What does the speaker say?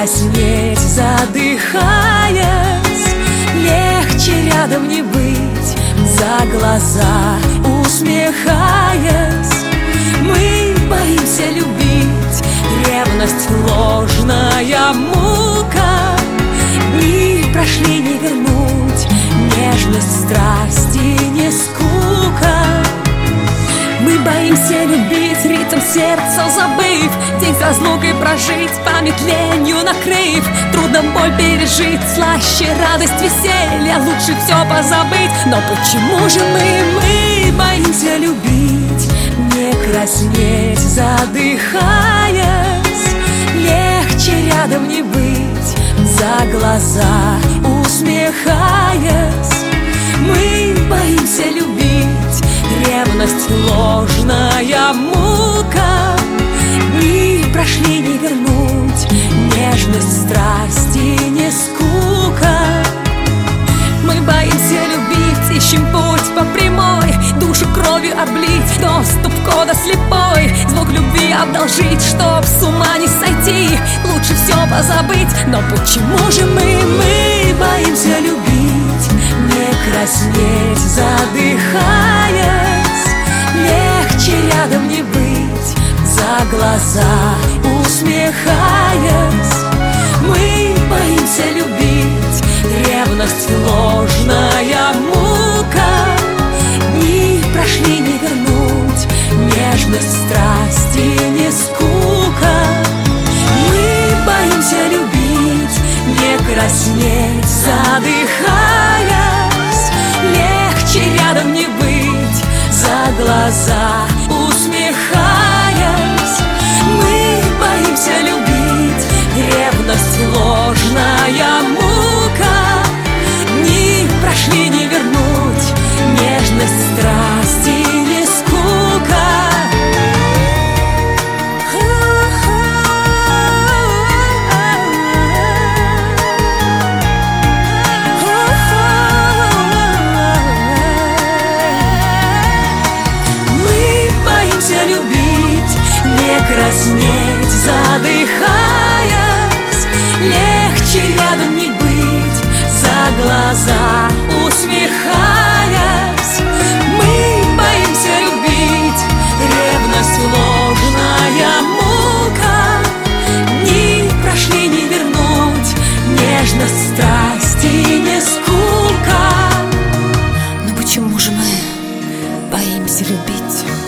краснеть, задыхаясь, легче рядом не быть, за глаза усмехаясь. Мы боимся любить, ревность ложная мука. Дни прошли, не вернуть, нежность, страсти, не скука. Мы боимся любить, ритм сердца забыв, день с разлукой прожить, память ленью накрыв. Трудно боль пережить, слаще радость, веселье, лучше все позабыть. Но почему же мы боимся любить, не краснеть, задыхаясь, легче рядом не быть, за глаза усмехаясь. Мы боимся любить, ревность ложная мука. Дни прошли, не вернуть, нежность, страсти, не скука. Мы боимся любить, ищем путь по прямой, душу кровью облить, доступ кода слепой, звук любви одолжить, чтоб с ума не сойти, лучше все позабыть. Но почему же мы боимся любить, не краснеть, задыхаясь, легче рядом не быть, за глаза усмехаясь. Мы боимся любить, ревность ложная мука. Дни прошли, не вернуть, нежность, страсти, не скука. Мы боимся любить, не краснеть, задыхаясь, легче рядом не быть, за глаза усмехаясь. Мы боимся любить, ревность ложная мука. Дни прошли, не вернуть, нежность, страсти, не скука. Мы боимся любить, не краснеть, задыхаясь, легче рядом не быть, за глаза усмехаясь. Мы боимся любить, ревность ложная мука. Дни прошли, не вернуть, нежность, страсти, не скука. Но почему же мы боимся любить?